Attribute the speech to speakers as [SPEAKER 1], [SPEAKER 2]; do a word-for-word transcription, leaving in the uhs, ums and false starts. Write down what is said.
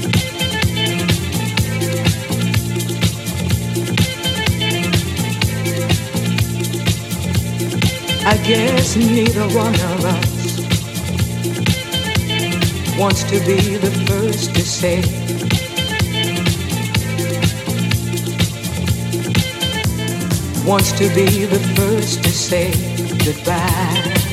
[SPEAKER 1] I guess neither one of us wants to be the first to say wants to be the first to say goodbye.